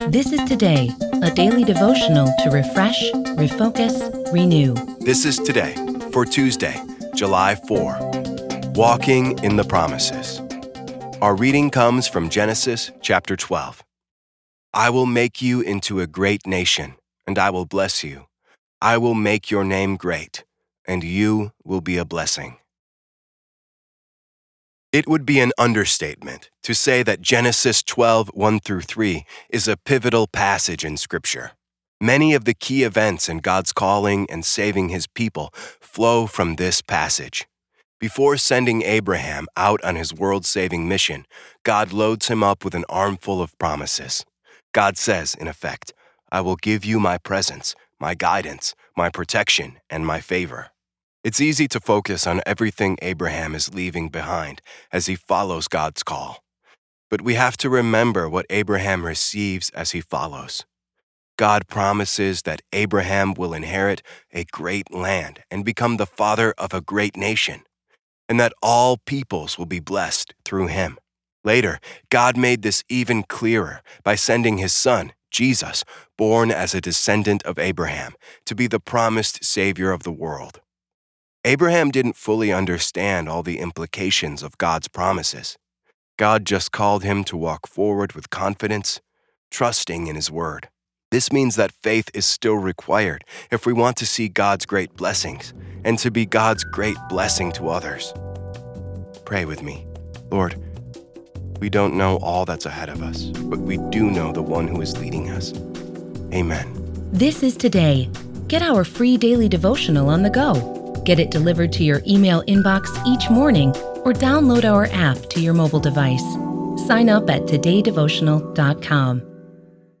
This is Today, a daily devotional to refresh, refocus, renew. This is Today for Tuesday, July 4. Walking in the Promises. Our reading comes from Genesis chapter 12. I will make you into a great nation, and I will bless you. I will make your name great, and you will be a blessing. It would be an understatement to say that Genesis 12:1-3 is a pivotal passage in Scripture. Many of the key events in God's calling and saving His people flow from this passage. Before sending Abraham out on his world-saving mission, God loads him up with an armful of promises. God says, in effect, I will give you my presence, my guidance, my protection, and my favor. It's easy to focus on everything Abraham is leaving behind as he follows God's call. But we have to remember what Abraham receives as he follows. God promises that Abraham will inherit a great land and become the father of a great nation, and that all peoples will be blessed through him. Later, God made this even clearer by sending his son, Jesus, born as a descendant of Abraham, to be the promised Savior of the world. Abraham didn't fully understand all the implications of God's promises. God just called him to walk forward with confidence, trusting in his word. This means that faith is still required if we want to see God's great blessings and to be God's great blessing to others. Pray with me. Lord, we don't know all that's ahead of us, but we do know the one who is leading us. Amen. This is Today. Get our free daily devotional on the go. Get it delivered to your email inbox each morning or download our app to your mobile device. Sign up at todaydevotional.com.